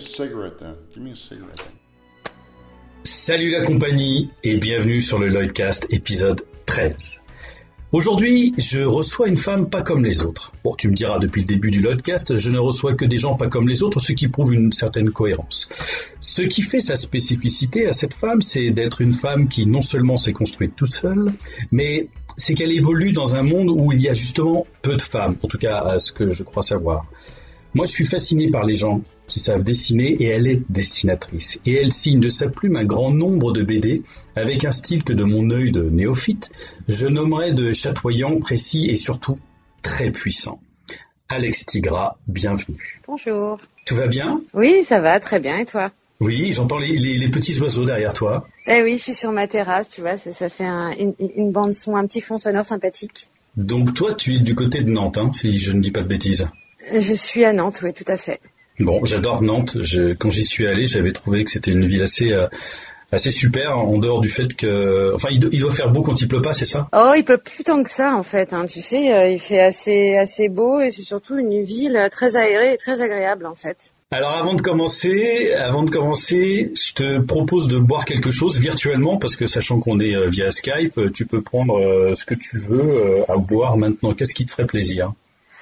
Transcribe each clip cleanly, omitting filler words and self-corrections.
cigarette then. Give me a cigarette then. Salut la compagnie et bienvenue sur le Lloydcast épisode 13. Aujourd'hui, je reçois une femme pas comme les autres. Bon, tu me diras, depuis le début du Lloydcast, je ne reçois que des gens pas comme les autres, ce qui prouve une certaine cohérence. Ce qui fait sa spécificité à cette femme, c'est d'être une femme qui non seulement s'est construite toute seule, mais c'est qu'elle évolue dans un monde où il y a justement peu de femmes, en tout cas à ce que je crois savoir. Moi, je suis fasciné par les gens qui savent dessiner et elle est dessinatrice. Et elle signe de sa plume un grand nombre de BD avec un style que de mon œil de néophyte, je nommerais de chatoyant, précis et surtout très puissant. Alex Tigra, bienvenue. Bonjour. Tout va bien ? Oui, ça va, très bien. Et toi ? Oui, j'entends les petits oiseaux derrière toi. Eh oui, je suis sur ma terrasse, tu vois, ça fait une bande son, un petit fond sonore sympathique. Donc toi, tu es du côté de Nantes, hein, si je ne dis pas de bêtises. Je suis à Nantes, oui, tout à fait. Bon, j'adore Nantes. Quand j'y suis allé, j'avais trouvé que c'était une ville assez super, en dehors du fait que... Enfin, il doit faire beau quand il pleut pas, c'est ça ? Oh, il pleut plus tant que ça, en fait. Hein. Tu sais, il fait assez beau et c'est surtout une ville très aérée et très agréable, en fait. Alors, avant de commencer, je te propose de boire quelque chose virtuellement, parce que sachant qu'on est via Skype, tu peux prendre ce que tu veux à boire maintenant. Qu'est-ce qui te ferait plaisir ?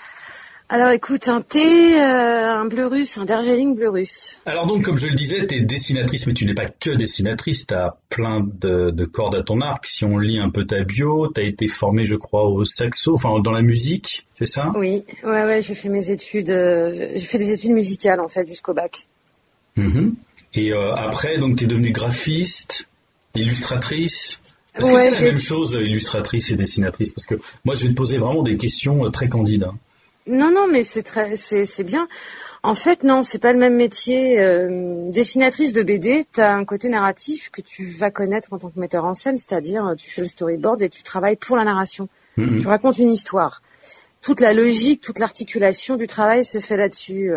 Alors écoute, un thé, un bleu russe, un Darjeeling bleu russe. Alors donc, comme je le disais, tu es dessinatrice, mais tu n'es pas que dessinatrice, tu as plein de cordes à ton arc. Si on lit un peu ta bio, tu as été formée, je crois, au saxo, enfin dans la musique, c'est ça ? Oui, ouais, j'ai fait mes études, j'ai fait des études musicales en fait jusqu'au bac. Mmh. Et après, donc tu es devenue graphiste, illustratrice. Est-ce que Ouais, c'est la même chose, illustratrice et dessinatrice ? Parce que moi, je vais te poser vraiment des questions très candides. Non, mais c'est bien. En fait, non, c'est pas le même métier. Dessinatrice de BD, t'as un côté narratif que tu vas connaître en tant que metteur en scène, c'est-à-dire tu fais le storyboard et tu travailles pour la narration. Tu racontes une histoire. Toute la logique, toute l'articulation du travail se fait là-dessus,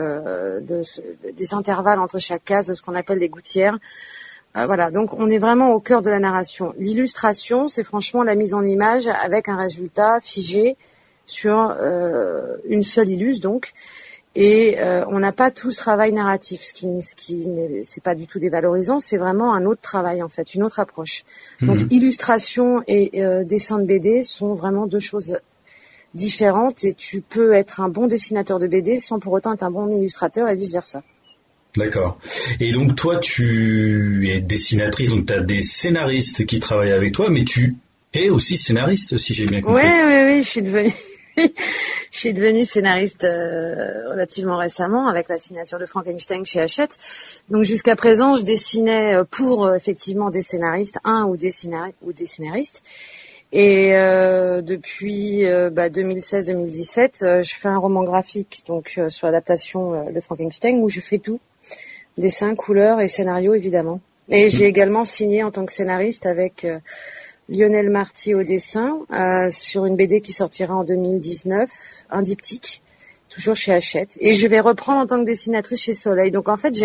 des intervalles entre chaque case, de ce qu'on appelle des gouttières. Voilà, donc on est vraiment au cœur de la narration. L'illustration, c'est franchement la mise en image avec un résultat figé sur une seule illustre donc, et on n'a pas tout ce travail narratif, ce qui c'est pas du tout dévalorisant, c'est vraiment un autre travail en fait, une autre approche. Donc illustration et dessin de BD sont vraiment deux choses différentes et tu peux être un bon dessinateur de BD sans pour autant être un bon illustrateur et vice versa. D'accord. Et donc toi tu es dessinatrice, donc tu as des scénaristes qui travaillent avec toi, mais tu es aussi scénariste si j'ai bien compris. Oui, je suis devenue scénariste relativement récemment avec la signature de Frankenstein chez Hachette. Donc jusqu'à présent, je dessinais pour effectivement des scénaristes, ou des scénaristes. Et depuis 2016-2017, je fais un roman graphique donc sur l'adaptation de Frankenstein où je fais tout, dessin, couleur et scénario évidemment. Et j'ai également signé en tant que scénariste avec Lionel Marty au dessin, sur une BD qui sortira en 2019, un diptyque, toujours chez Hachette. Et je vais reprendre en tant que dessinatrice chez Soleil. Donc en fait,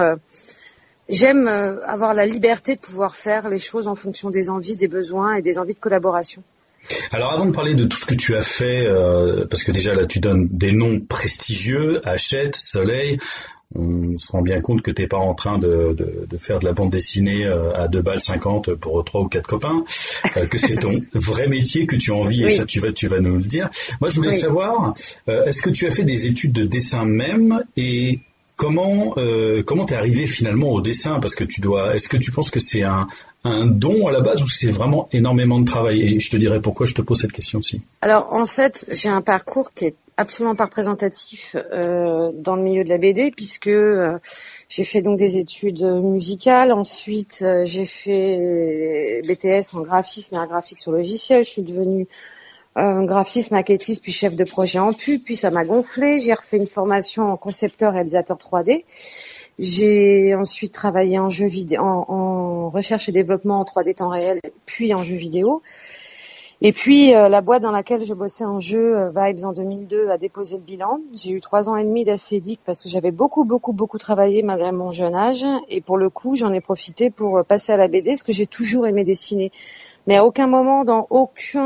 j'aime avoir la liberté de pouvoir faire les choses en fonction des envies, des besoins et des envies de collaboration. Alors avant de parler de tout ce que tu as fait, parce que déjà là tu donnes des noms prestigieux, Hachette, Soleil, on se rend bien compte que t'es pas en train de faire de la bande dessinée à 2,50 balles pour 3 ou 4 copains, que c'est ton vrai métier, que tu as envie, et ça tu vas nous le dire. Moi je voulais savoir, est-ce que tu as fait des études de dessin même, et comment t'es arrivé finalement au dessin ? Parce que est-ce que tu penses que c'est un don à la base ou c'est vraiment énormément de travail ? Et je te dirai pourquoi je te pose cette question-ci. Alors en fait, j'ai un parcours qui est absolument pas représentatif dans le milieu de la BD puisque j'ai fait donc des études musicales. Ensuite, j'ai fait BTS en graphisme et art graphique sur logiciel. Je suis devenue graphiste, maquettiste, puis chef de projet en pub. Puis ça m'a gonflé. J'ai refait une formation en concepteur réalisateur 3D. J'ai ensuite travaillé en jeux vidéo, en recherche et développement en 3D temps réel, puis en jeux vidéo. Et puis la boîte dans laquelle je bossais en jeu, Vibes en 2002, a déposé le bilan. J'ai eu 3 ans et demi d'acédique parce que j'avais beaucoup travaillé malgré mon jeune âge. Et pour le coup, j'en ai profité pour passer à la BD, parce que j'ai toujours aimé dessiner. Mais à aucun moment, dans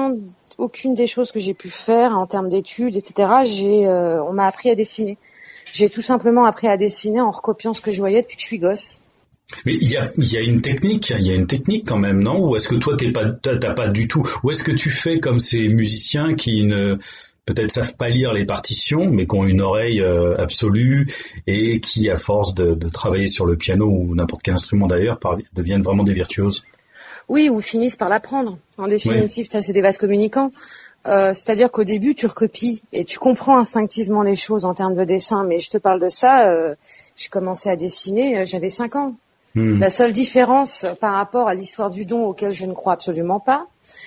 aucune des choses que j'ai pu faire en termes d'études, etc., on m'a appris à dessiner. J'ai tout simplement appris à dessiner en recopiant ce que je voyais depuis que je suis gosse. Mais il y a une technique quand même, non? Ou est-ce que toi t'as pas du tout? Ou est-ce que tu fais comme ces musiciens qui ne peut-être savent pas lire les partitions, mais qui ont une oreille absolue et qui, à force de travailler sur le piano ou n'importe quel instrument d'ailleurs, deviennent vraiment des virtuoses? Oui, ou finissent par l'apprendre. En définitive, Oui. c'est des vases communicants. C'est-à-dire qu'au début, tu recopies et tu comprends instinctivement les choses en termes de dessin. Mais je te parle de ça, je commençais à dessiner, j'avais 5 ans. La seule différence par rapport à l'histoire du don auquel je ne crois absolument pas,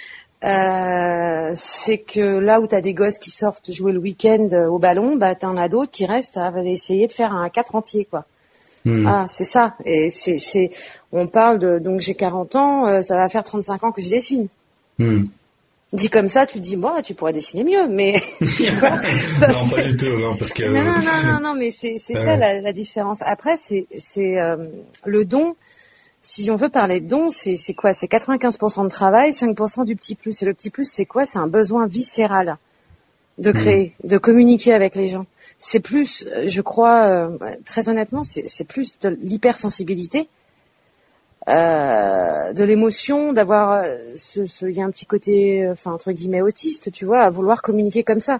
c'est que là où tu as des gosses qui sortent jouer le week-end au ballon, bah t'en as d'autres qui restent à essayer de faire un 4 entier, quoi. Ah, c'est ça. Et on parle donc j'ai 40 ans, ça va faire 35 ans que je dessine. Dit comme ça, tu te dis, bon, tu pourrais dessiner mieux, mais Non, pas du tout, non, parce que non, mais c'est ça la différence. Après, c'est le don. Si on veut parler de don, c'est quoi? C'est 95% de travail, 5% du petit plus. Et le petit plus, c'est quoi? C'est un besoin viscéral de créer, de communiquer avec les gens. C'est plus, je crois, très honnêtement, c'est plus de l'hypersensibilité, de l'émotion, d'avoir, il y a un petit côté, enfin entre guillemets autiste, tu vois, à vouloir communiquer comme ça.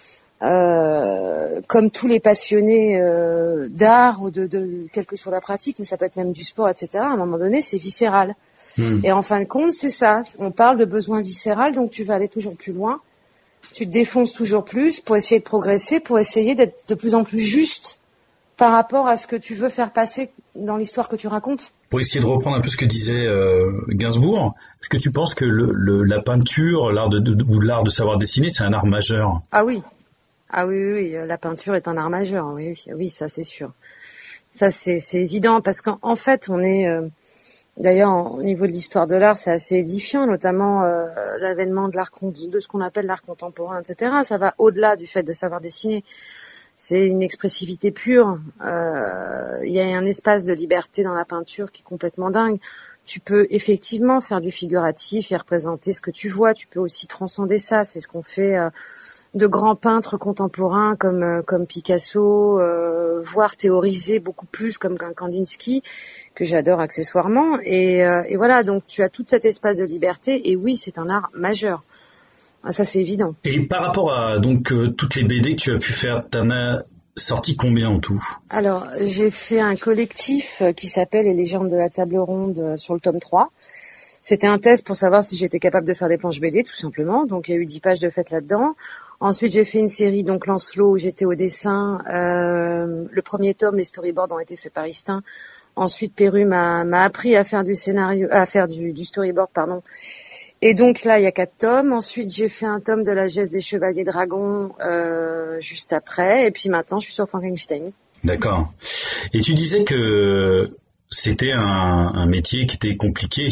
Comme tous les passionnés d'art ou de quelle que soit la pratique, mais ça peut être même du sport, etc. À un moment donné, c'est viscéral. Et en fin de compte, c'est ça. On parle de besoin viscéral, donc tu vas aller toujours plus loin. Tu te défonces toujours plus pour essayer de progresser, pour essayer d'être de plus en plus juste par rapport à ce que tu veux faire passer dans l'histoire que tu racontes. pour essayer de reprendre un peu ce que disait Gainsbourg, est-ce que tu penses que la peinture, l'art ou l'art de savoir dessiner, c'est un art majeur? Ah oui. Ah oui, la peinture est un art majeur, oui, ça c'est sûr. Ça c'est évident parce qu'en fait on est, d'ailleurs au niveau de l'histoire de l'art c'est assez édifiant, notamment l'avènement de ce qu'on appelle l'art contemporain, etc. Ça va au-delà du fait de savoir dessiner. C'est une expressivité pure. Il y a un espace de liberté dans la peinture qui est complètement dingue. Tu peux effectivement faire du figuratif et représenter ce que tu vois. Tu peux aussi transcender ça. C'est ce qu'on fait de grands peintres contemporains comme Picasso, voire théoriser beaucoup plus comme Kandinsky, que j'adore accessoirement. Et voilà, donc tu as tout cet espace de liberté. Et oui, c'est un art majeur. Ah, ça, c'est évident. Et par rapport à donc toutes les BD que tu as pu faire, t'en as sorti combien en tout? Alors, j'ai fait un collectif qui s'appelle Les légendes de la table ronde sur le tome 3. C'était un test pour savoir si j'étais capable de faire des planches BD, tout simplement. Donc, il y a eu 10 pages de fait là-dedans. Ensuite, j'ai fait une série, donc Lancelot, où j'étais au dessin. Le premier tome, les storyboards ont été faits par Istin. Ensuite, Perru m'a appris à faire du scénario, à faire du storyboard, pardon. Et donc là, il y a 4 tomes. Ensuite, j'ai fait un tome de la geste des Chevaliers Dragons juste après. Et puis maintenant, je suis sur Frankenstein. D'accord. Et tu disais que c'était un métier qui était compliqué,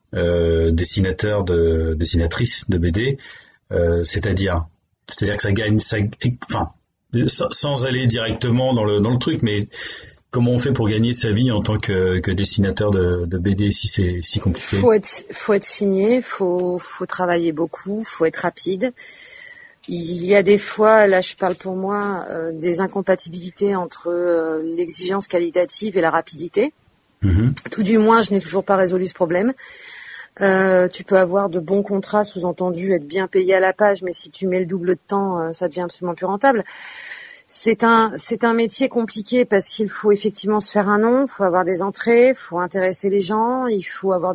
dessinatrice de BD, c'est-à-dire que ça gagne, enfin, sans aller directement dans le truc, mais comment on fait pour gagner sa vie en tant que dessinateur de BD si c'est si compliqué? Faut être signé, faut travailler beaucoup, faut être rapide. Il y a des fois, là je parle pour moi, des incompatibilités entre l'exigence qualitative et la rapidité. Tout du moins, je n'ai toujours pas résolu ce problème. Tu peux avoir de bons contrats, sous-entendu être bien payé à la page, mais si tu mets le double de temps, ça devient absolument plus rentable. C'est un métier compliqué parce qu'il faut effectivement se faire un nom, il faut avoir des entrées, il faut intéresser les gens, il faut avoir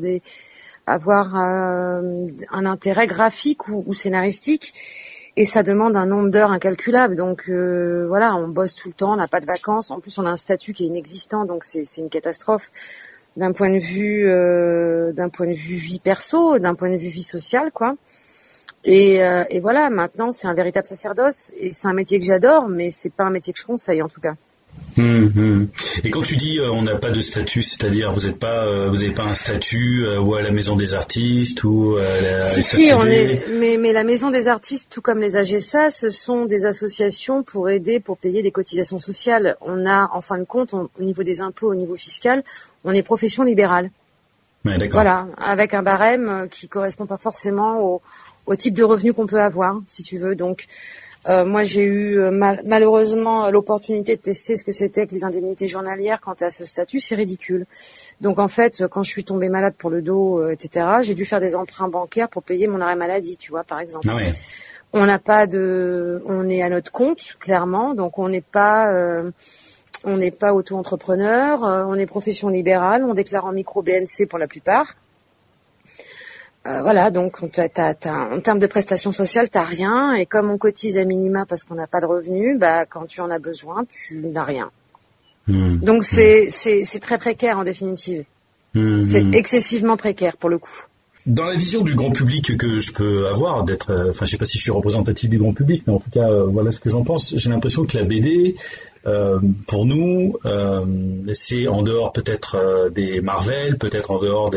un intérêt graphique ou scénaristique, et ça demande un nombre d'heures incalculable. Donc voilà, on bosse tout le temps, on n'a pas de vacances. En plus, on a un statut qui est inexistant, donc c'est une catastrophe d'un point de vue vie perso, d'un point de vue vie sociale, quoi. Et voilà, maintenant c'est un véritable sacerdoce et c'est un métier que j'adore, mais c'est pas un métier que je conseille en tout cas. Et quand tu dis on n'a pas de statut, c'est-à-dire vous n'avez pas un statut ou à la Maison des Artistes ou à la Si, mais la Maison des Artistes, tout comme les AGSA, ce sont des associations pour payer des cotisations sociales. On a, en fin de compte, au niveau des impôts, au niveau fiscal, on est profession libérale. Ouais, d'accord. Voilà, avec un barème qui correspond pas forcément au type de revenu qu'on peut avoir, si tu veux. Donc, Moi, j'ai eu malheureusement l'opportunité de tester ce que c'était que les indemnités journalières quand tu es à ce statut, c'est ridicule. Donc en fait, quand je suis tombée malade pour le dos, etc., j'ai dû faire des emprunts bancaires pour payer mon arrêt maladie, tu vois, par exemple. Ah ouais. On est à notre compte, clairement, donc on n'est pas auto-entrepreneur, on est profession libérale, on déclare en micro BNC pour la plupart. Voilà, donc en termes de prestations sociales, t'as rien, et comme on cotise à minima parce qu'on n'a pas de revenus, bah quand tu en as besoin, tu n'as rien. Donc c'est très précaire en définitive. C'est excessivement précaire pour le coup. Dans la vision du grand public que je peux avoir, je sais pas si je suis représentatif du grand public, mais en tout cas, voilà ce que j'en pense. J'ai l'impression que la BD, pour nous, c'est en dehors peut-être des Marvel, peut-être en dehors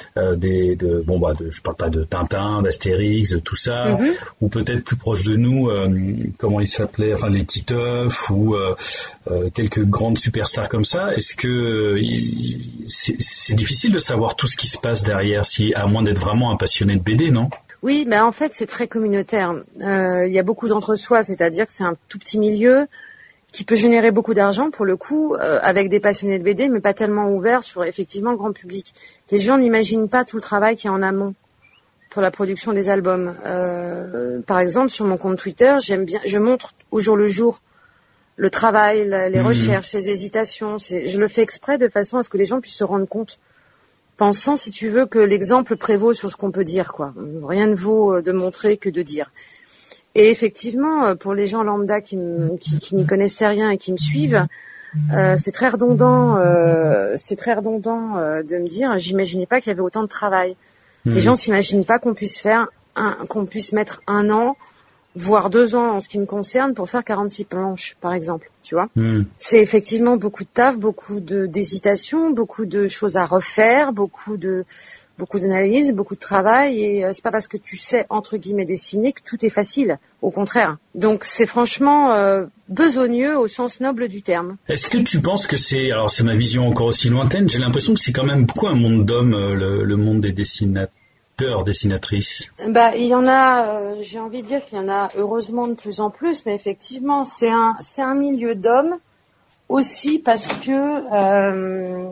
je parle pas de Tintin, d'Astérix, de tout ça, ou peut-être plus proche de nous, comment ils s'appelaient, enfin les Titeuf ou quelques grandes superstars comme ça. Est-ce que c'est difficile de savoir tout ce qui se passe derrière, à moins d'être vraiment un passionné de BD, non? Oui, en fait c'est très communautaire. Il y a beaucoup d'entre-soi, c'est-à-dire que c'est un tout petit milieu qui peut générer beaucoup d'argent pour le coup, avec des passionnés de BD, mais pas tellement ouverts sur effectivement le grand public. Les gens n'imaginent pas tout le travail qu'il y a en amont pour la production des albums. Par exemple, sur mon compte Twitter, je montre au jour le jour le travail, les recherches, les hésitations. Je le fais exprès de façon à ce que les gens puissent se rendre compte, pensant, si tu veux, que l'exemple prévaut sur ce qu'on peut dire, quoi. Rien ne vaut de montrer que de dire. Et effectivement, pour les gens lambda qui n'y connaissaient rien et qui me suivent, c'est très redondant. De me dire, j'imaginais pas qu'il y avait autant de travail. Les gens s'imaginent pas qu'on puisse mettre 1 an, voire 2 ans en ce qui me concerne, pour faire 46 planches, par exemple. Tu vois, c'est effectivement beaucoup de taf, beaucoup d'hésitation, beaucoup de choses à refaire, beaucoup d'analyse, beaucoup de travail, et c'est pas parce que tu sais entre guillemets dessiner que tout est facile, au contraire. Donc c'est franchement besogneux au sens noble du terme. Est-ce que tu penses que c'est ma vision encore aussi lointaine, j'ai l'impression que c'est quand même beaucoup un monde d'hommes, le monde des dessinatrices. Il y en a, j'ai envie de dire qu'il y en a heureusement de plus en plus, mais effectivement c'est un milieu d'hommes aussi parce que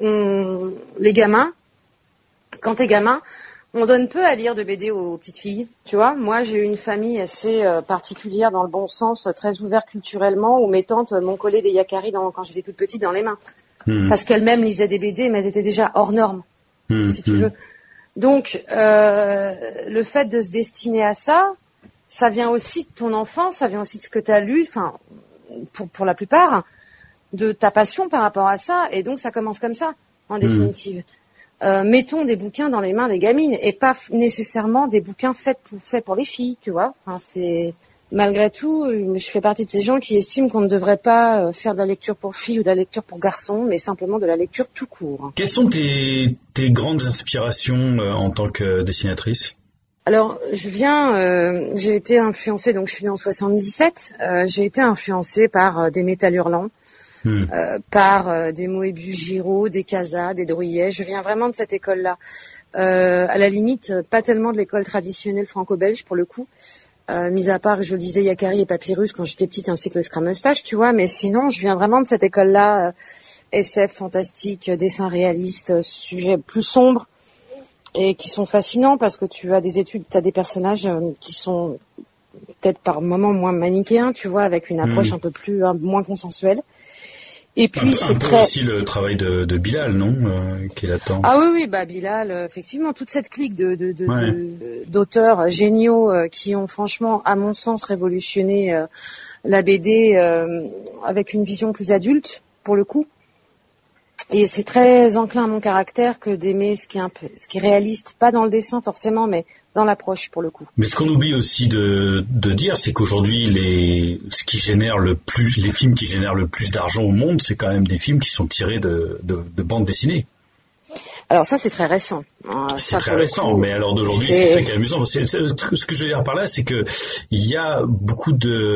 les gamins, quand t'es gamin, on donne peu à lire de BD aux petites filles, tu vois. Moi, j'ai eu une famille assez particulière dans le bon sens, très ouverte culturellement, où mes tantes m'ont collé des Yakari quand j'étais toute petite dans les mains. Parce qu'elles-mêmes lisaient des BD, mais elles étaient déjà hors normes, si tu veux. Donc, le fait de se destiner à ça, ça vient aussi de ton enfance, ça vient aussi de ce que t'as lu, enfin, pour la plupart, de ta passion par rapport à ça, et donc ça commence comme ça, en définitive. Mettons des bouquins dans les mains des gamines et pas nécessairement des bouquins faits pour les filles, tu vois. Enfin, c'est malgré tout, je fais partie de ces gens qui estiment qu'on ne devrait pas faire de la lecture pour filles ou de la lecture pour garçons, mais simplement de la lecture tout court. Quelles sont tes grandes inspirations en tant que dessinatrice? Alors, j'ai été influencée, donc je suis née en 77, j'ai été influencée par des Métal Hurlants. Par des Moebius Giraud, des Casa, des Drouillet. Je viens vraiment de cette école-là. À la limite, pas tellement de l'école traditionnelle franco-belge pour le coup. Mis à part, je le disais, Yakari et Papyrus quand j'étais petite, ainsi que le Scrameustache, tu vois. Mais sinon, je viens vraiment de cette école-là. SF, fantastique, dessin réaliste, sujets plus sombres et qui sont fascinants parce que tu as des personnages qui sont peut-être par moments moins manichéens, tu vois, avec une approche un peu moins consensuelle. Et puis c'est très aussi le travail de Bilal, non, qui est là-dedans. Ah oui, Bilal, effectivement, toute cette clique d'auteurs géniaux qui ont franchement, à mon sens, révolutionné la BD avec une vision plus adulte, pour le coup. Et c'est très enclin à mon caractère que d'aimer ce qui est réaliste, pas dans le dessin forcément, mais dans l'approche pour le coup. Mais ce qu'on oublie aussi de dire, c'est qu'aujourd'hui les films qui génèrent le plus d'argent au monde, c'est quand même des films qui sont tirés de bandes dessinées. Alors ça c'est très récent. C'est très récent, mais alors d'aujourd'hui c'est ça qui est amusant. Ce que je veux dire par là, c'est que il y a beaucoup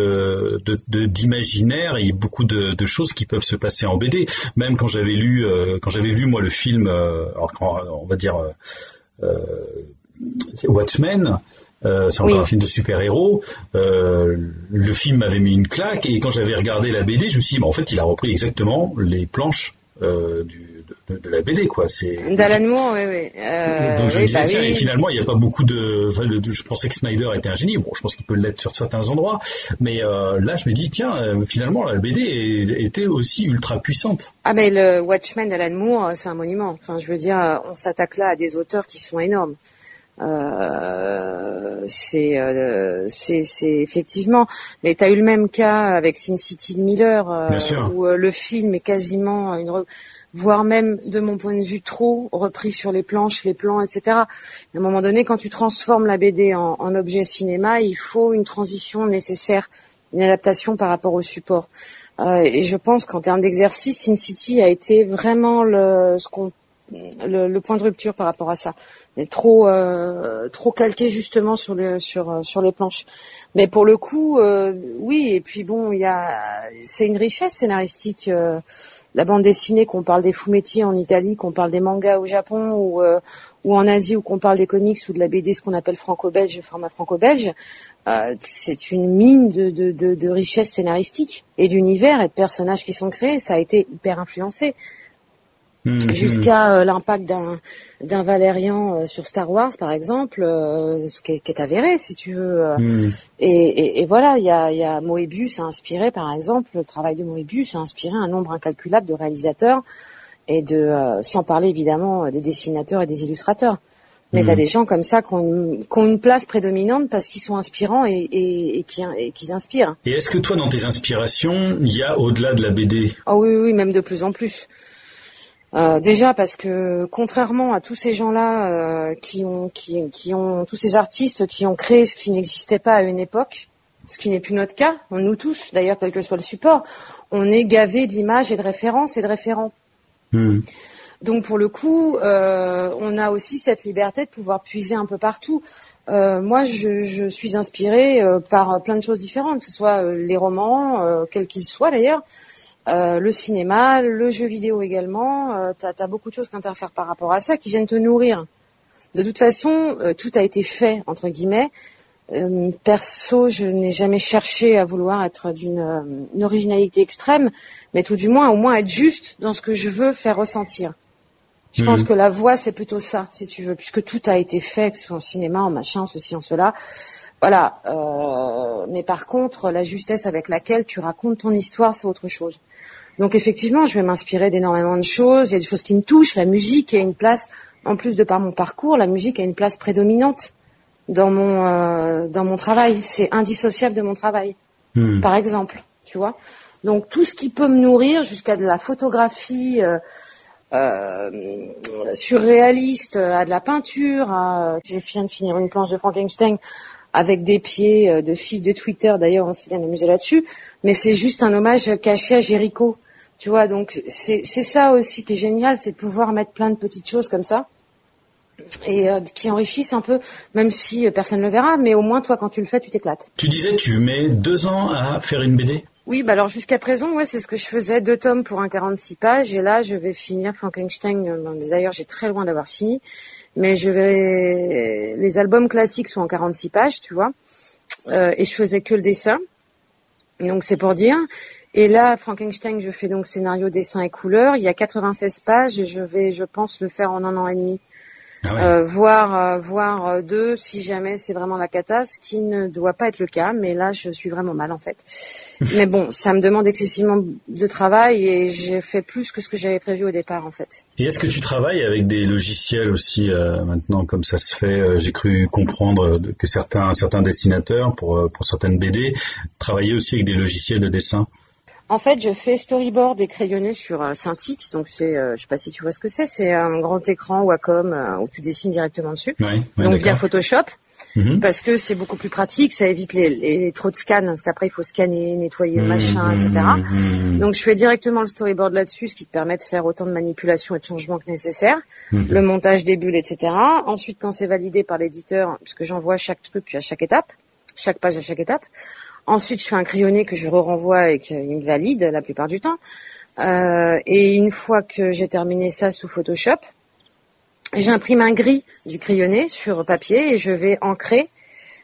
d'imaginaire et beaucoup de choses qui peuvent se passer en BD. Même quand j'avais vu moi le film, on va dire c'est Watchmen. c'est encore un film de super-héros. Le film m'avait mis une claque et quand j'avais regardé la BD, je me suis dit, en fait, il a repris exactement les planches de la BD, quoi. C'est d'Alan Moore, oui. Donc je me disais, tiens, et finalement, il n'y a pas beaucoup je pensais que Snyder était un génie. Bon, je pense qu'il peut l'être sur certains endroits, mais là, je me dis, tiens, finalement, la BD était aussi ultra puissante. Ah, mais le Watchmen d'Alan Moore, c'est un monument. Enfin, je veux dire, on s'attaque là à des auteurs qui sont énormes. C'est effectivement, mais t'as eu le même cas avec Sin City de Miller, où le film est quasiment voire même de mon point de vue trop repris sur les planches, les plans, etc. À un moment donné, quand tu transformes la BD en objet cinéma, il faut une transition nécessaire, une adaptation par rapport au support. Et je pense qu'en termes d'exercice, Sin City a été vraiment le point de rupture par rapport à ça. Mais trop calqué justement sur les planches. Mais pour le coup, oui. Et puis bon, c'est une richesse scénaristique. La bande dessinée, qu'on parle des fumetti en Italie, qu'on parle des mangas au Japon ou en Asie, ou qu'on parle des comics ou de la BD, ce qu'on appelle franco-belge, format franco-belge, c'est une mine de richesse scénaristique et d'univers et de personnages qui sont créés. Ça a été hyper influencé. Jusqu'à l'impact d'un Valérian sur Star Wars, par exemple, ce qui est avéré, si tu veux. Et voilà, il y a Moebius a inspiré, par exemple, le travail de Moebius a inspiré un nombre incalculable de réalisateurs et sans parler évidemment des dessinateurs et des illustrateurs. Mais t'as des gens comme ça qui ont une place prédominante parce qu'ils sont inspirants et qui inspirent. Et est-ce que toi, dans tes inspirations, il y a au-delà de la BD? Ah oui, même de plus en plus. Déjà parce que contrairement à tous ces gens-là qui ont tous ces artistes qui ont créé ce qui n'existait pas à une époque, ce qui n'est plus notre cas, nous tous d'ailleurs quel que soit le support, on est gavés d'images et de références et de référents. Donc pour le coup, on a aussi cette liberté de pouvoir puiser un peu partout. Moi, je suis inspirée par plein de choses différentes, que ce soit les romans, quels qu'ils soient d'ailleurs. Le cinéma, le jeu vidéo également, t'as beaucoup de choses qui interfèrent par rapport à ça, qui viennent te nourrir. De toute façon, tout a été fait, entre guillemets. Perso, je n'ai jamais cherché à vouloir être d'une originalité extrême, mais tout du moins, au moins être juste dans ce que je veux faire ressentir. Je pense que la voix, c'est plutôt ça, si tu veux, puisque tout a été fait, que ce soit en cinéma, en machin, ceci, en cela. Voilà. Mais par contre, la justesse avec laquelle tu racontes ton histoire, c'est autre chose. Donc effectivement, je vais m'inspirer d'énormément de choses. Il y a des choses qui me touchent. La musique a une place, en plus de par mon parcours, la musique a une place prédominante dans mon travail. C'est indissociable de mon travail, par exemple, tu vois. Donc tout ce qui peut me nourrir, jusqu'à de la photographie surréaliste, à de la peinture. J'ai viens de finir une planche de Frankenstein avec des pieds de filles de Twitter, d'ailleurs on s'est bien amusé là-dessus, mais c'est juste un hommage caché à Jéricho, tu vois, donc c'est ça aussi qui est génial, c'est de pouvoir mettre plein de petites choses comme ça, et qui enrichissent un peu, même si personne ne le verra, mais au moins toi quand tu le fais, tu t'éclates. Tu disais, tu mets 2 ans à faire une BD? Oui, bah alors jusqu'à présent, ouais, c'est ce que je faisais, 2 tomes pour un 46 pages, et là je vais finir Frankenstein, d'ailleurs j'ai très loin d'avoir fini, mais les albums classiques sont en 46 pages, tu vois, et je faisais que le dessin, donc c'est pour dire. Et là, Frankenstein, je fais donc scénario, dessin et couleur, il y a 96 pages, et je pense le faire en 1 an et demi. Ah ouais. Voire 2 si jamais c'est vraiment la cata, ce qui ne doit pas être le cas, mais là je suis vraiment mal en fait. Mais bon, ça me demande excessivement de travail et j'ai fait plus que ce que j'avais prévu au départ en fait. Et est-ce que tu travailles avec des logiciels aussi maintenant, comme ça se fait? J'ai cru comprendre que certains dessinateurs pour certaines BD travaillaient aussi avec des logiciels de dessin. En fait, je fais storyboard et crayonné sur Cintiq, donc c'est, je sais pas si tu vois ce que c'est un grand écran Wacom où tu dessines directement dessus, donc via Photoshop, parce que c'est beaucoup plus pratique, ça évite les trop de scans, parce qu'après il faut scanner, nettoyer le machin, etc. Donc je fais directement le storyboard là-dessus, ce qui te permet de faire autant de manipulations et de changements que nécessaire, le montage des bulles, etc. Ensuite, quand c'est validé par l'éditeur, puisque j'envoie chaque truc à chaque étape, chaque page à chaque étape. Ensuite, je fais un crayonné que je renvoie et qu'il me valide la plupart du temps. Et une fois que j'ai terminé ça sous Photoshop, j'imprime un gris du crayonné sur papier et je vais ancrer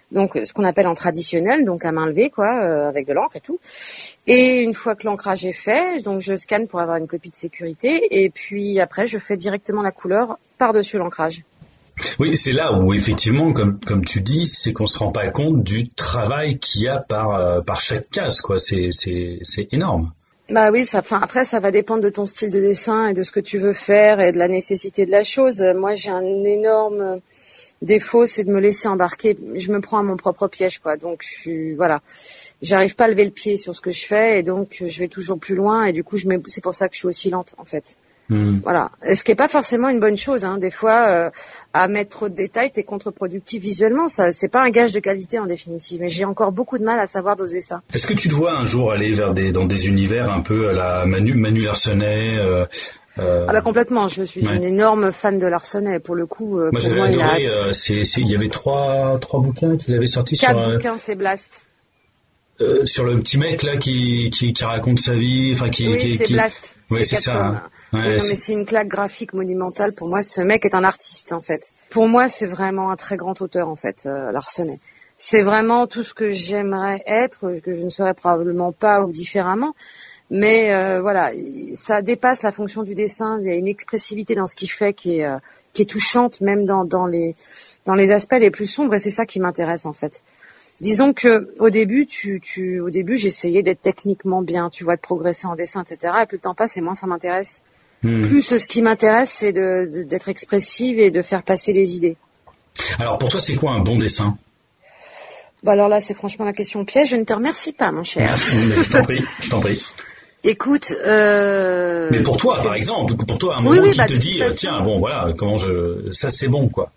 donc ce qu'on appelle en traditionnel, donc à main levée, quoi, avec de l'encre et tout. Et une fois que l'ancrage est fait, donc je scanne pour avoir une copie de sécurité, et puis après je fais directement la couleur par-dessus l'ancrage. Oui, c'est là où effectivement, comme tu dis, c'est qu'on se rend pas compte du travail qu'il y a par chaque case, quoi. C'est énorme. Bah oui, après ça va dépendre de ton style de dessin et de ce que tu veux faire et de la nécessité de la chose. Moi j'ai un énorme défaut, c'est de me laisser embarquer. Je me prends à mon propre piège, quoi. Donc voilà, j'arrive pas à lever le pied sur ce que je fais et donc je vais toujours plus loin et du coup c'est pour ça que je suis aussi lente en fait. Voilà. Ce qui est pas forcément une bonne chose, hein. Des fois, à mettre trop de détails, t'es contre-productif visuellement. Ça, c'est pas un gage de qualité en définitive. Mais j'ai encore beaucoup de mal à savoir doser ça. Est-ce que tu te vois un jour aller dans des univers un peu à la Manu Larsenet Ah bah complètement. Je suis une énorme fan de Larsenet. Pour le coup, moi j'avais adoré. Il y avait trois bouquins qu'il avait sortis sur. 4 bouquins, c'est Blast. Sur le petit mec là qui raconte sa vie, enfin c'est Blast. Oui, c'est ça. Hein. Ouais, oui, non, mais c'est une claque graphique monumentale. Pour moi, ce mec est un artiste en fait. Pour moi, c'est vraiment un très grand auteur en fait, Larsenet. C'est vraiment tout ce que j'aimerais être, que je ne serais probablement pas ou différemment. Mais voilà, ça dépasse la fonction du dessin. Il y a une expressivité dans ce qu'il fait qui est touchante, même dans les aspects les plus sombres. Et c'est ça qui m'intéresse en fait. Disons que au début, j'essayais d'être techniquement bien, tu vois, de progresser en dessin, etc. Et plus le temps passe, et moins ça m'intéresse. Plus ce qui m'intéresse, c'est d'être expressive et de faire passer les idées. Alors pour toi, c'est quoi un bon dessin ? Bah alors là, c'est franchement la question piège. Je ne te remercie pas, mon cher. Mais je t'en prie. Écoute, mais pour toi, par exemple, pour toi, un moment qui te dit, tiens, bon, voilà, ça c'est bon, quoi.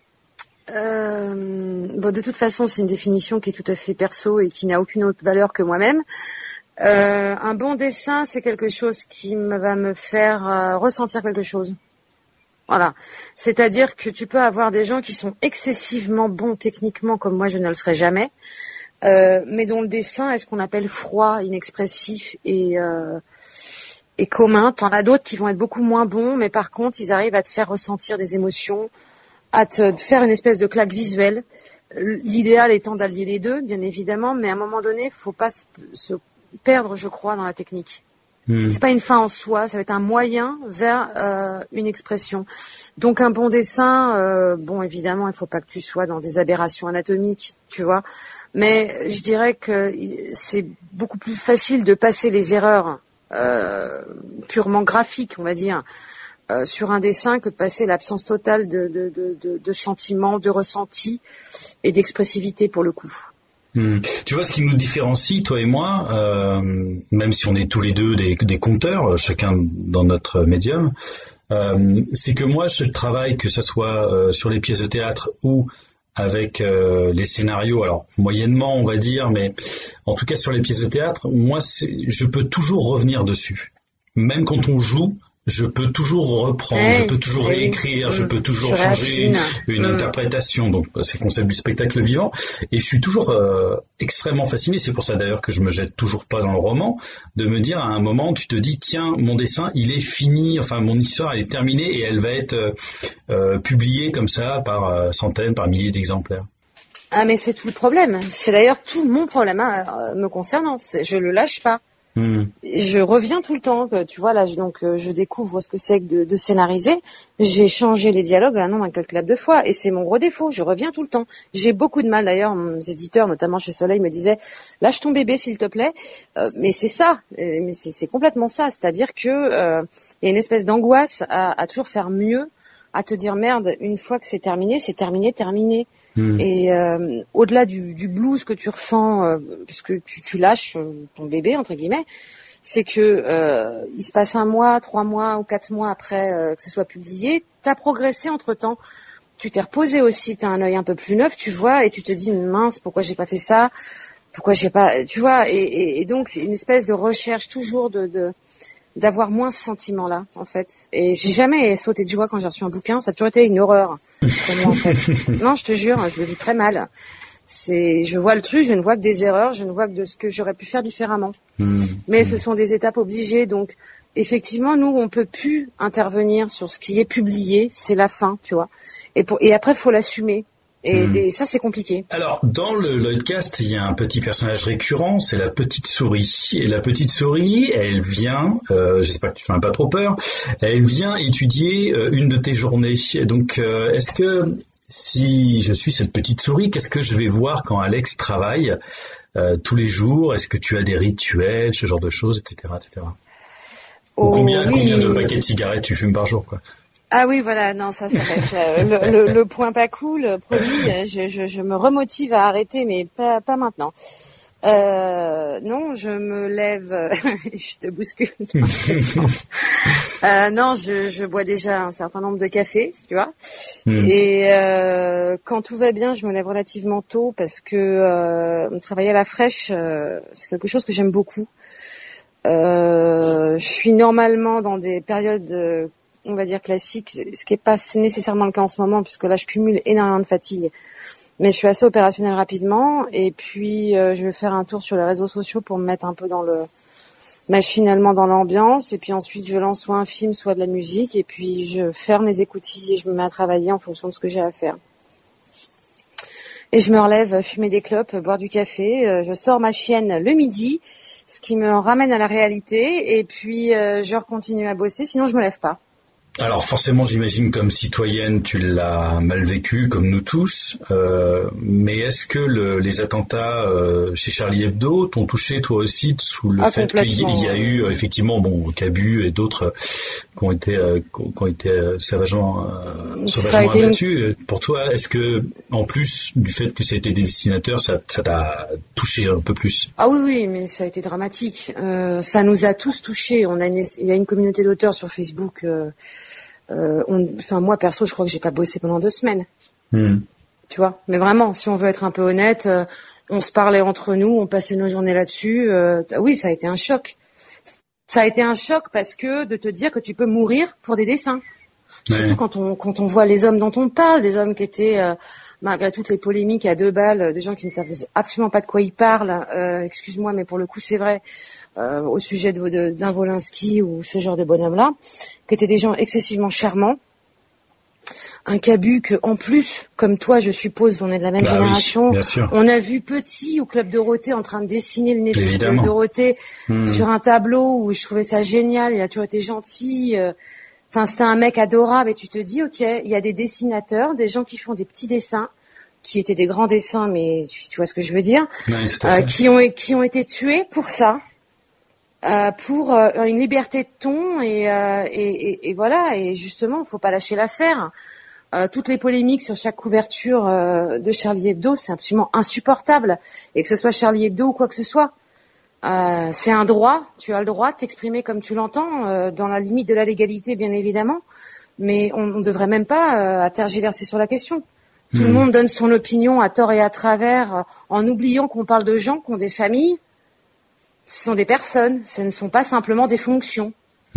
Bon, de toute façon, c'est une définition qui est tout à fait perso et qui n'a aucune autre valeur que moi-même. Un bon dessin, c'est quelque chose qui va me faire ressentir quelque chose. Voilà. C'est-à-dire que tu peux avoir des gens qui sont excessivement bons techniquement, comme moi je ne le serai jamais, mais dont le dessin est ce qu'on appelle froid, inexpressif et commun. T'en as d'autres qui vont être beaucoup moins bons, mais par contre, ils arrivent à te faire ressentir des émotions, à te faire une espèce de claque visuelle. L'idéal étant d'allier les deux, bien évidemment, mais à un moment donné, il faut pas se perdre, je crois, dans la technique. C'est pas une fin en soi, ça va être un moyen vers une expression. Donc un bon dessin, bon évidemment, il faut pas que tu sois dans des aberrations anatomiques, tu vois. Mais je dirais que c'est beaucoup plus facile de passer les erreurs purement graphiques, on va dire, sur un dessin que de passer l'absence totale de sentiments, de ressentis et d'expressivité pour le coup. Tu vois, ce qui nous différencie, toi et moi, même si on est tous les deux des conteurs, chacun dans notre médium, c'est que moi je travaille, que ça soit sur les pièces de théâtre ou avec les scénarios, alors moyennement on va dire, mais en tout cas sur les pièces de théâtre, moi je peux toujours revenir dessus. Même quand on joue, je peux toujours reprendre, je peux toujours réécrire, je peux toujours changer une interprétation. Donc c'est le concept du spectacle vivant. Et je suis toujours extrêmement fasciné. C'est pour ça d'ailleurs que je me jette toujours pas dans le roman, de me dire à un moment, tu te dis tiens, mon dessin il est fini, enfin mon histoire elle est terminée et elle va être publiée comme ça par centaines, par milliers d'exemplaires. Ah mais c'est tout le problème. C'est d'ailleurs tout mon problème me concernant. Je le lâche pas. Je reviens tout le temps, tu vois là, je découvre ce que c'est que de scénariser. J'ai changé les dialogues un nombre incalculable de fois et c'est mon gros défaut. Je reviens tout le temps. J'ai beaucoup de mal d'ailleurs. Mes éditeurs, notamment chez Soleil, me disaient lâche ton bébé s'il te plaît. Mais c'est ça, mais c'est complètement ça. C'est-à-dire que il y a une espèce d'angoisse à toujours faire mieux, à te dire merde, une fois que c'est terminé, terminé. Et au-delà du blues que tu ressens, puisque tu lâches ton bébé entre guillemets, c'est que il se passe 1 mois, 3 mois ou 4 mois après que ce soit publié, t'as progressé entre-temps. Tu t'es reposé aussi, t'as un œil un peu plus neuf, tu vois, et tu te dis mince, pourquoi j'ai pas fait ça, pourquoi j'ai pas, tu vois, et donc c'est une espèce de recherche toujours d'avoir moins ce sentiment-là, en fait. Et j'ai jamais sauté de joie quand j'ai reçu un bouquin. Ça a toujours été une horreur pour moi, en fait. Non, je te jure, je le vis très mal. Je vois le truc, je ne vois que des erreurs, je ne vois que de ce que j'aurais pu faire différemment. Mais ce sont des étapes obligées. Donc, effectivement, nous, on peut plus intervenir sur ce qui est publié. C'est la fin, tu vois. Et après, faut l'assumer. Et ça, c'est compliqué. Alors, dans le Lloydcast, il y a un petit personnage récurrent, c'est la petite souris. Et la petite souris, elle vient, j'espère que tu n'as pas trop peur, elle vient étudier une de tes journées. Donc, est-ce que si je suis cette petite souris, qu'est-ce que je vais voir quand Alex travaille tous les jours? Est-ce que tu as des rituels, ce genre de choses, etc., etc. Ou combien de paquets de cigarettes tu fumes par jour, quoi? Ah oui, voilà, non, ça va être le point pas cool. Promis, je me remotive à arrêter, mais pas maintenant. Non, je me lève, je te bouscule. Non, je bois déjà un certain nombre de cafés, tu vois. Et quand tout va bien, je me lève relativement tôt parce que travailler à la fraîche, c'est quelque chose que j'aime beaucoup. Je suis normalement dans des périodes on va dire classiques, ce qui est pas nécessairement le cas en ce moment puisque là je cumule énormément de fatigue. Mais je suis assez opérationnelle rapidement et puis je vais faire un tour sur les réseaux sociaux pour me mettre un peu machinalement dans l'ambiance et puis ensuite je lance soit un film soit de la musique et puis je ferme les écoutilles et je me mets à travailler en fonction de ce que j'ai à faire. Et je me relève fumer des clopes, boire du café, je sors ma chienne le midi, ce qui me ramène à la réalité et puis je continue à bosser sinon je me lève pas. Alors forcément, j'imagine comme citoyenne, tu l'as mal vécu, comme nous tous. Mais est-ce que les attentats chez Charlie Hebdo t'ont touché toi aussi sous le fait qu'il y a eu effectivement Cabu et d'autres qui ont été sauvagement abattus. Pour toi, est-ce que en plus du fait que ça a été des dessinateurs, ça t'a touché un peu plus? Ah oui, mais ça a été dramatique. Ça nous a tous touchés. Il y a une communauté d'auteurs sur Facebook. Moi perso, je crois que j'ai pas bossé pendant 2 semaines. Tu vois. Mais vraiment, si on veut être un peu honnête, on se parlait entre nous, on passait nos journées là-dessus. Oui, ça a été un choc. Ça a été un choc parce que de te dire que tu peux mourir pour des dessins. Surtout quand on voit les hommes dont on parle, des hommes qui étaient malgré toutes les polémiques à 2 balles, des gens qui ne savent absolument pas de quoi ils parlent. Excuse-moi, mais pour le coup, c'est vrai. Au sujet d'un Wolinski ou ce genre de bonhomme-là, qui étaient des gens excessivement charmants. Un Cabu que, en plus, comme toi, je suppose, on est de la même génération, oui, on a vu petit au Club Dorothée en train de dessiner le nez du Club Dorothée sur un tableau où je trouvais ça génial, il a toujours été gentil. C'était un mec adorable et tu te dis, ok, il y a des dessinateurs, des gens qui font des petits dessins, qui étaient des grands dessins, mais tu vois ce que je veux dire, qui ont été tués pour ça. Pour une liberté de ton et voilà, et justement, faut pas lâcher l'affaire. Toutes les polémiques sur chaque couverture de Charlie Hebdo, c'est absolument insupportable, et que ce soit Charlie Hebdo ou quoi que ce soit, c'est un droit. Tu as le droit de t'exprimer comme tu l'entends, dans la limite de la légalité, bien évidemment, mais on ne devrait même pas tergiverser sur la question. Tout le monde donne son opinion à tort et à travers, en oubliant qu'on parle de gens qui ont des familles. Ce sont des personnes, ce ne sont pas simplement des fonctions.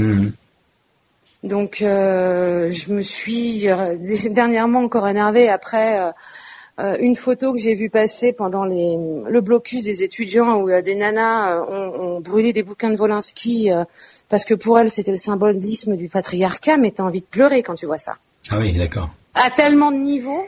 Donc, je me suis dernièrement encore énervée après une photo que j'ai vue passer pendant le blocus des étudiants où des nanas ont brûlé des bouquins de Wolinski parce que pour elles c'était le symbolisme du patriarcat, mais t'as envie de pleurer quand tu vois ça. Ah oui, d'accord. À tellement de niveaux,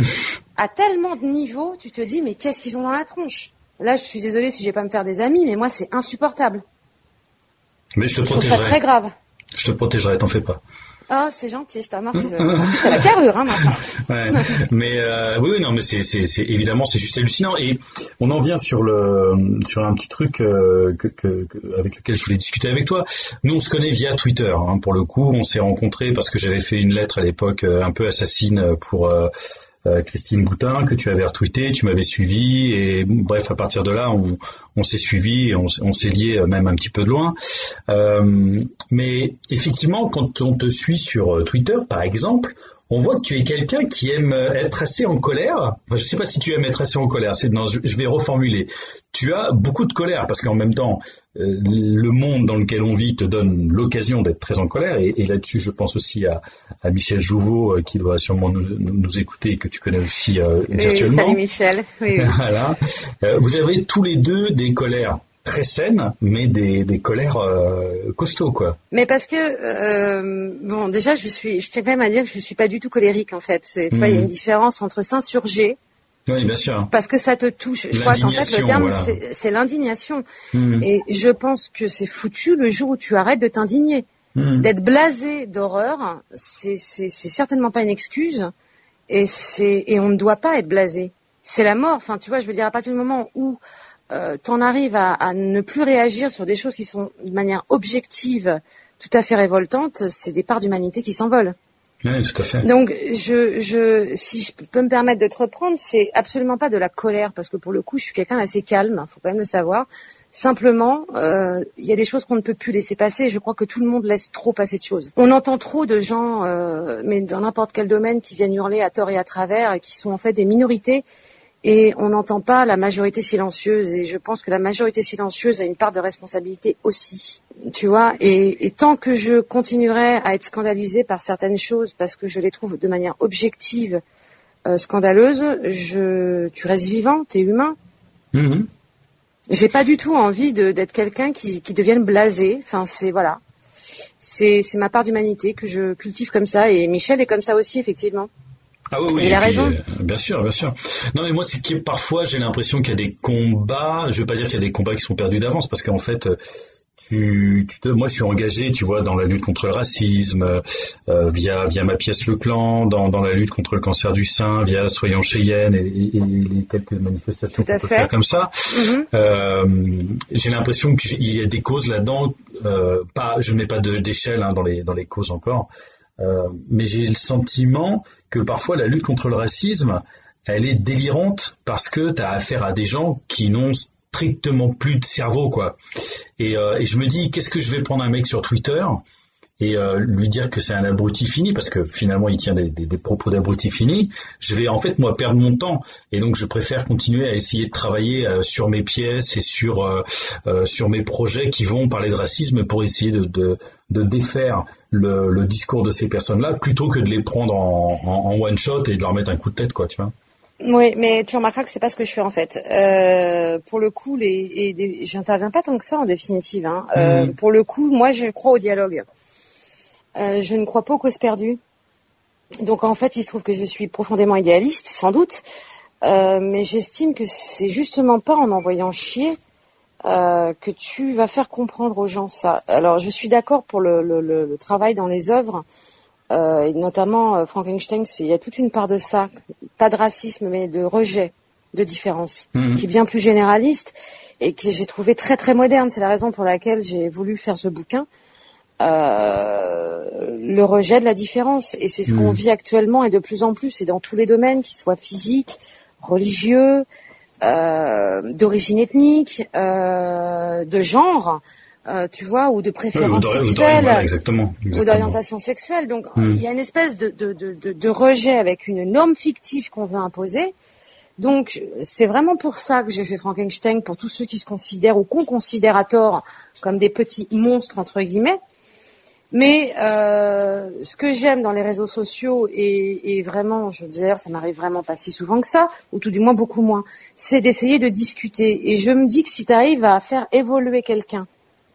tu te dis mais qu'est-ce qu'ils ont dans la tronche? Là, je suis désolée si je vais pas me faire des amis, mais moi, c'est insupportable. Mais je te protégerai. Je trouve ça très grave. Je te protégerai, t'en fais pas. Oh, c'est gentil, je te remercie. C'est la carrure, maintenant. Ouais. Mais oui, non, mais c'est évidemment, c'est juste hallucinant. Et on en vient sur un petit truc avec lequel je voulais discuter avec toi. Nous, on se connaît via Twitter. Pour le coup, on s'est rencontrés parce que j'avais fait une lettre à l'époque un peu assassine pour Christine Boutin, que tu avais retweeté, tu m'avais suivi, et bref, à partir de là, on s'est suivi, on s'est lié même un petit peu de loin. Mais effectivement, quand on te suit sur Twitter, par exemple, on voit que tu es quelqu'un qui aime être assez en colère. Enfin, je sais pas si tu aimes être assez en colère. Non, je vais reformuler. Tu as beaucoup de colère parce qu'en même temps, le monde dans lequel on vit te donne l'occasion d'être très en colère. Et là-dessus, je pense aussi à Michel Jouveau qui doit sûrement nous écouter et que tu connais aussi virtuellement. Salut Michel. Oui. Voilà. Vous avez tous les deux des colères très saines, mais des colères costauds, quoi. Mais parce que bon, déjà, je tiens quand même à dire que je suis pas du tout colérique en fait. Tu vois, il y a une différence entre s'insurger. Oui, bien sûr. Parce que ça te touche. Je crois qu'en fait, le terme, voilà. c'est l'indignation. Et je pense que c'est foutu le jour où tu arrêtes de t'indigner. D'être blasé d'horreur, c'est certainement pas une excuse. Et on ne doit pas être blasé. C'est la mort. Enfin, tu vois, je veux dire, à partir du moment où t'en arrives à ne plus réagir sur des choses qui sont de manière objective tout à fait révoltantes, c'est des parts d'humanité qui s'envolent. Oui, tout à fait. Donc, si je peux me permettre de te reprendre, c'est absolument pas de la colère, parce que pour le coup, je suis quelqu'un d'assez calme, faut quand même le savoir. Simplement, il y a des choses qu'on ne peut plus laisser passer, et je crois que tout le monde laisse trop passer de choses. On entend trop de gens, mais dans n'importe quel domaine, qui viennent hurler à tort et à travers, et qui sont en fait des minorités, et on n'entend pas la majorité silencieuse, et je pense que la majorité silencieuse a une part de responsabilité aussi, tu vois, et tant que je continuerai à être scandalisée par certaines choses, parce que je les trouve de manière objective scandaleuses, tu restes vivant, t'es humain. J'ai pas du tout envie d'être quelqu'un qui devienne blasé, enfin voilà, c'est ma part d'humanité que je cultive comme ça, et Michel est comme ça aussi, effectivement. Ah oui, il a raison. Bien sûr, bien sûr. Non, mais moi, c'est que parfois, j'ai l'impression qu'il y a des combats. Je veux pas dire qu'il y a des combats qui sont perdus d'avance, parce qu'en fait, moi, je suis engagé, tu vois, dans la lutte contre le racisme, via ma pièce Le Clan, dans la lutte contre le cancer du sein, via Soyons Cheyenne et les quelques manifestations qu'on peut faire comme ça. J'ai l'impression qu'il y a des causes là-dedans. Je ne mets pas d'échelle dans les causes encore. Mais j'ai le sentiment que parfois la lutte contre le racisme, elle est délirante parce que tu as affaire à des gens qui n'ont strictement plus de cerveau, quoi. Et je me dis, qu'est-ce que je vais prendre un mec sur Twitter et lui dire que c'est un abruti fini, parce que finalement il tient des propos d'abruti fini. Je vais en fait moi perdre mon temps, et donc je préfère continuer à essayer de travailler sur mes pièces et sur mes projets qui vont parler de racisme, pour essayer de défaire le discours de ces personnes-là, plutôt que de les prendre en one shot et de leur mettre un coup de tête, quoi, tu vois. Oui, mais tu remarqueras que c'est pas ce que je fais en fait. Pour le coup, j'interviens pas tant que ça en définitive. Pour le coup, moi, je crois au dialogue. Je ne crois pas aux causes perdues. Donc en fait, il se trouve que je suis profondément idéaliste, sans doute, mais j'estime que c'est justement pas en envoyant chier que tu vas faire comprendre aux gens ça. Alors je suis d'accord pour le travail dans les œuvres, et notamment Frankenstein, il y a toute une part de ça, pas de racisme mais de rejet de différence, qui est bien plus généraliste et que j'ai trouvé très très moderne. C'est la raison pour laquelle j'ai voulu faire ce bouquin. Le rejet de la différence, et c'est ce qu'on vit actuellement, et de plus en plus, et dans tous les domaines, qu'ils soient physiques, religieux, d'origine ethnique, de genre, tu vois, ou de préférence sexuelle, exactement. ou d'orientation sexuelle. Donc il y a une espèce de rejet avec une norme fictive qu'on veut imposer. Donc c'est vraiment pour ça que j'ai fait Frankenstein, pour tous ceux qui se considèrent ou qu'on considère à tort comme des petits monstres entre guillemets. Mais ce que j'aime dans les réseaux sociaux, et vraiment, je veux dire, ça m'arrive vraiment pas si souvent que ça, ou tout du moins beaucoup moins, c'est d'essayer de discuter. Et je me dis que si tu arrives à faire évoluer quelqu'un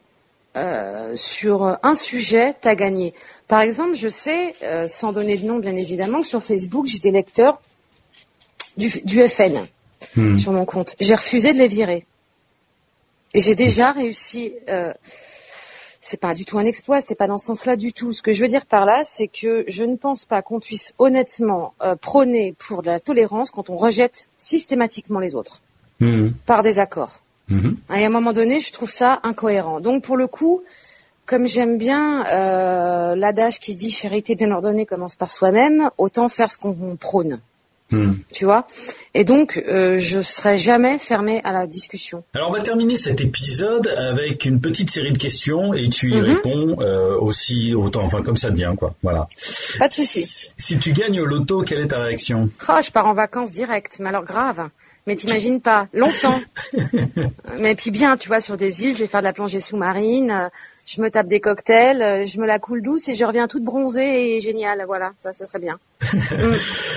sur un sujet, t'as gagné. Par exemple, je sais, sans donner de nom bien évidemment, que sur Facebook, j'ai des lecteurs du FN sur mon compte. J'ai refusé de les virer. Et j'ai déjà réussi... c'est pas du tout un exploit, c'est pas dans ce sens-là du tout. Ce que je veux dire par là, c'est que je ne pense pas qu'on puisse honnêtement prôner pour la tolérance quand on rejette systématiquement les autres par désaccord. Et à un moment donné, je trouve ça incohérent. Donc pour le coup, comme j'aime bien l'adage qui dit charité bien ordonnée commence par soi-même, autant faire ce qu'on prône. Tu vois, et donc je serai jamais fermée à la discussion. Alors on va terminer cet épisode avec une petite série de questions, et tu y réponds aussi autant, enfin comme ça devient, quoi. Voilà. Pas de souci. Si tu gagnes au loto, quelle est ta réaction? Je pars en vacances direct, mais alors grave. Mais t'imagines pas, longtemps. Mais puis bien, tu vois, sur des îles, je vais faire de la plongée sous-marine, je me tape des cocktails, je me la coule douce et je reviens toute bronzée et géniale. Voilà, ça, ce serait bien.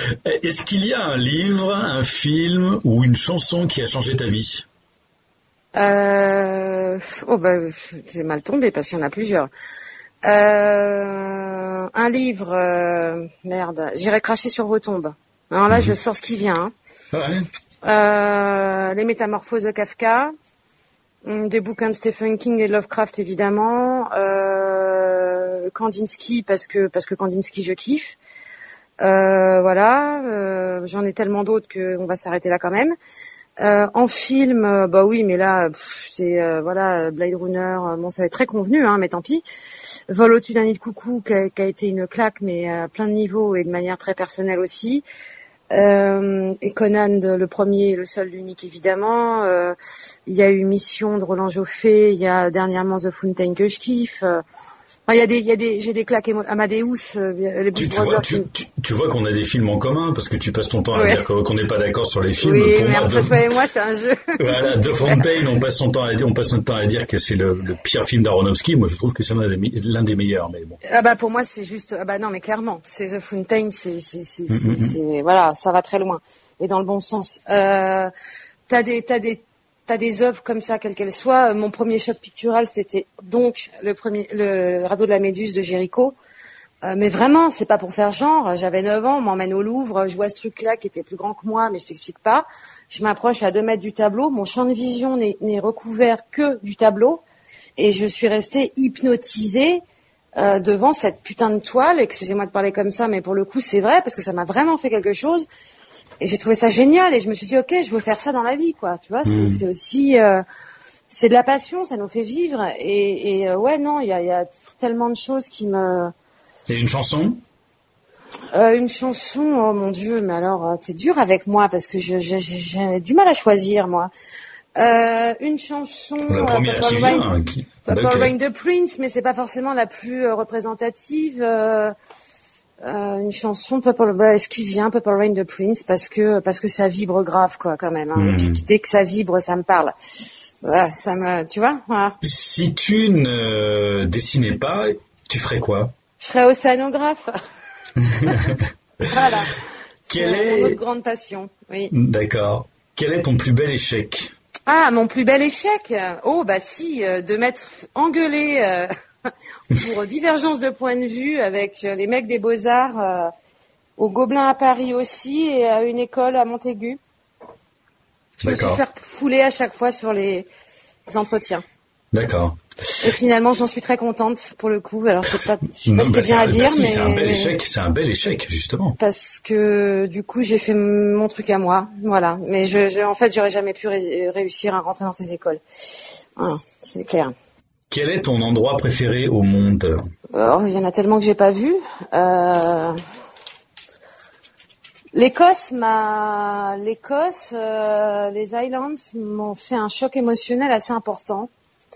Est-ce qu'il y a un livre, un film ou une chanson qui a changé ta vie? Oh bah c'est mal tombé parce qu'il y en a plusieurs. Un livre, merde, j'irai cracher sur vos tombes. Alors là, je sors ce qui vient. Les Métamorphoses de Kafka, des bouquins de Stephen King et Lovecraft évidemment, Kandinsky parce que Kandinsky je kiffe. Voilà, j'en ai tellement d'autres qu'on va s'arrêter là quand même. En film, bah oui, mais là, c'est voilà, Blade Runner. Bon, ça va être très convenu, hein, mais tant pis. Vol au-dessus d'un nid de coucou, qui a été une claque, mais à plein de niveaux et de manière très personnelle aussi. Et Conan, le premier, et le seul, l'unique, évidemment. Il y a eu Mission de Roland Joffé. Il y a dernièrement The Fountain que je kiffe. Enfin, j'ai des claques Amadeus, les Blues Brothers. Tu vois qu'on a des films en commun parce que tu passes ton temps à dire qu'on n'est pas d'accord sur les films. Oui, pour mais moi, entre toi et moi, c'est un jeu. Voilà, The Fountain, on passe notre temps à dire que c'est le pire film d'Aronofsky. Moi, je trouve que c'est l'un des meilleurs, mais bon. Ah bah pour moi, c'est juste. Ah bah non, mais clairement, c'est The Fountain, c'est voilà, ça va très loin et dans le bon sens. T'as des œuvres comme ça, quelles qu'elles soient. Mon premier choc pictural, c'était donc le Radeau de la Méduse de Géricault. Mais vraiment, c'est pas pour faire genre. J'avais 9 ans, on m'emmène au Louvre, je vois ce truc-là qui était plus grand que moi, mais je t'explique pas. Je m'approche à 2 mètres du tableau, mon champ de vision n'est recouvert que du tableau, et je suis restée hypnotisée devant cette putain de toile. Excusez-moi de parler comme ça, mais pour le coup, c'est vrai, parce que ça m'a vraiment fait quelque chose. Et j'ai trouvé ça génial et je me suis dit ok, je veux faire ça dans la vie, quoi. Tu vois, c'est aussi c'est de la passion, ça nous fait vivre et ouais non, il y a tellement de choses qui me. Et une chanson? Une chanson, oh mon Dieu, mais alors t'es dur avec moi parce que j'ai du mal à choisir moi. Une chanson. La première qui vient. Purple Rain de Prince, mais c'est pas forcément la plus représentative. Une chanson est-ce qu'il vient Purple Rain de Prince parce que ça vibre grave quoi quand même hein. Et puis dès que ça vibre ça me parle, voilà, ça me, tu vois, voilà. Si tu ne dessinais pas, tu ferais quoi? Je serais océanographe. Voilà, c'est mon autre grande passion, oui. D'accord. Quel est ton plus bel échec? Ah, mon plus bel échec? Oh bah si, de m'être engueulée pour divergence de point de vue avec les mecs des Beaux-Arts au Gobelin à Paris aussi et à une école à Montaigu. Je me suis fait fouler à chaque fois sur les entretiens. D'accord. Et finalement, j'en suis très contente pour le coup. Alors, je sais pas si c'est bien à dire, mais c'est un bel échec justement. Parce que du coup, j'ai fait mon truc à moi, voilà. Mais en fait, j'aurais jamais pu réussir à rentrer dans ces écoles. Voilà, c'est clair. Quel est ton endroit préféré au monde? Il y en a tellement que j'ai pas vu. L'Écosse, les Highlands m'ont fait un choc émotionnel assez important.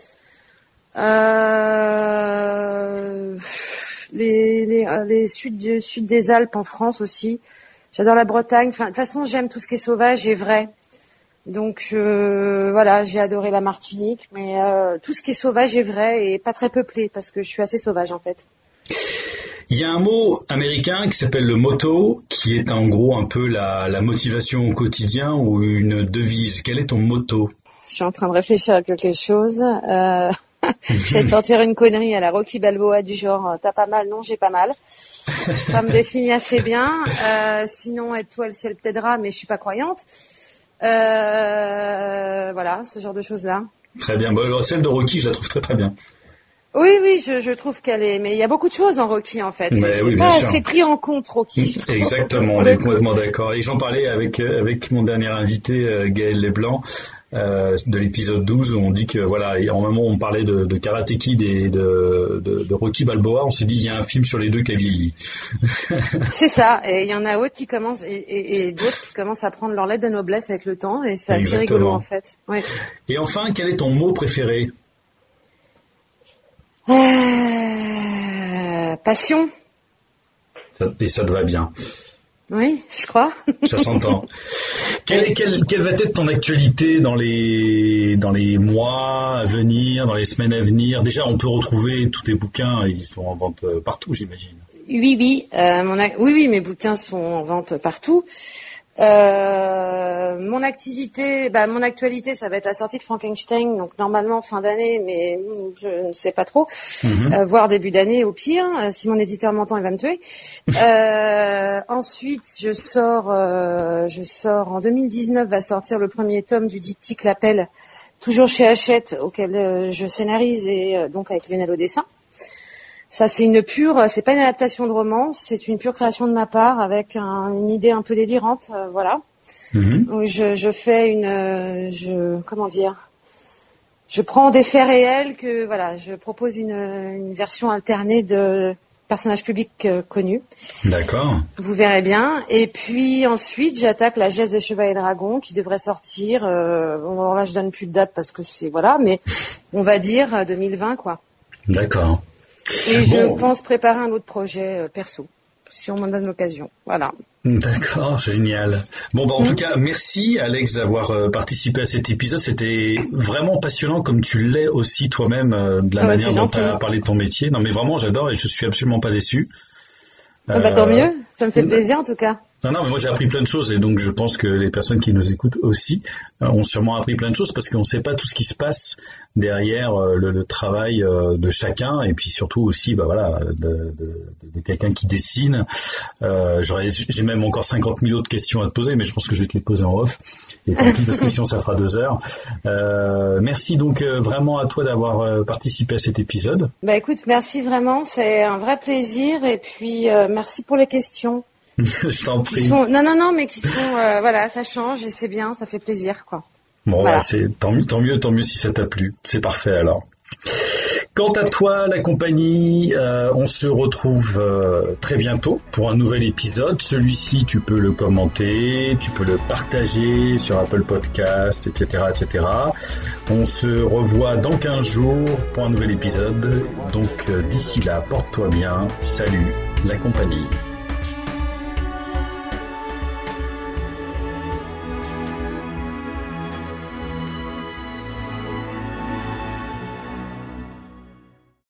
Les sud des Alpes en France aussi. J'adore la Bretagne. Enfin, de toute façon, j'aime tout ce qui est sauvage et vrai. Donc voilà, j'ai adoré la Martinique, mais tout ce qui est sauvage et vrai et pas très peuplé parce que je suis assez sauvage en fait. Il y a un mot américain qui s'appelle le motto, qui est en gros un peu la motivation au quotidien ou une devise. Quel est ton motto? Je suis en train de réfléchir à quelque chose. Je vais te sortir une connerie à la Rocky Balboa du genre t'as pas mal, non j'ai pas mal. Ça me définit assez bien. Sinon aide-toi, le ciel t'aidera, mais je suis pas croyante. Voilà, ce genre de choses-là. Très bien. Bon, celle de Rocky, je la trouve très très bien. Oui, je trouve qu'elle est. Mais il y a beaucoup de choses en Rocky en fait. C'est pris en compte Rocky. Exactement, on est complètement d'accord. Et j'en parlais avec mon dernier invité Gaël Leblanc de l'épisode 12 où on dit que voilà, en un moment on parlait de Karate Kid et de Rocky Balboa. On s'est dit il y a un film sur les deux qui a vieilli. C'est ça. Et il y en a d'autres qui commencent et d'autres qui commencent à prendre leur lettre de noblesse avec le temps et c'est assez rigolo en fait. Ouais. Et enfin, quel est ton mot préféré? Passion. Et ça te va bien. Oui, je crois. Ça s'entend. Quelle va être ton actualité dans les mois à venir, dans les semaines à venir? Déjà, on peut retrouver tous tes bouquins, ils sont en vente partout, j'imagine. Oui, mes bouquins sont en vente partout. Mon actualité, ça va être la sortie de Frankenstein, donc normalement fin d'année, mais je ne sais pas trop, voire début d'année au pire. Si mon éditeur m'entend, il va me tuer. Ensuite, je sors en 2019, va sortir le premier tome du diptyque L'Appel, toujours chez Hachette, auquel je scénarise et donc avec Lionel au dessin. Ça, c'est pas une adaptation de roman, c'est une pure création de ma part avec une idée un peu délirante, voilà. Donc je fais je prends des faits réels je propose une version alternée de personnages publics connus. D'accord. Vous verrez bien. Et puis ensuite, j'attaque la Geste des Chevaliers et Dragons qui devrait sortir. Alors là, je donne plus de date parce que mais on va dire 2020 quoi. D'accord. Et je pense préparer un autre projet perso, si on m'en donne l'occasion. Voilà. D'accord, génial. En tout cas, merci Alex d'avoir participé à cet épisode. C'était vraiment passionnant, comme tu l'es aussi toi-même, de la manière dont tu as parlé de ton métier. Non mais vraiment, j'adore et je suis absolument pas déçu. Tant mieux, ça me fait plaisir en tout cas. Non, mais moi j'ai appris plein de choses et donc je pense que les personnes qui nous écoutent aussi ont sûrement appris plein de choses parce qu'on ne sait pas tout ce qui se passe derrière le travail de chacun et puis surtout aussi de quelqu'un qui dessine. J'ai même encore 50 000 autres questions à te poser, mais je pense que je vais te les poser en off. Et tant pis parce que sinon ça fera 2 heures. Merci donc vraiment à toi d'avoir participé à cet épisode. Écoute, merci vraiment, c'est un vrai plaisir et puis merci pour les questions. Je t'en prie. Non, mais qui sont, ça change et c'est bien, ça fait plaisir, quoi. C'est tant mieux si ça t'a plu. C'est parfait alors. Quant à toi, la compagnie, on se retrouve très bientôt pour un nouvel épisode. Celui-ci, tu peux le commenter, tu peux le partager sur Apple Podcast, etc., etc. On se revoit dans 15 jours pour un nouvel épisode. Donc, d'ici là, porte-toi bien. Salut, la compagnie.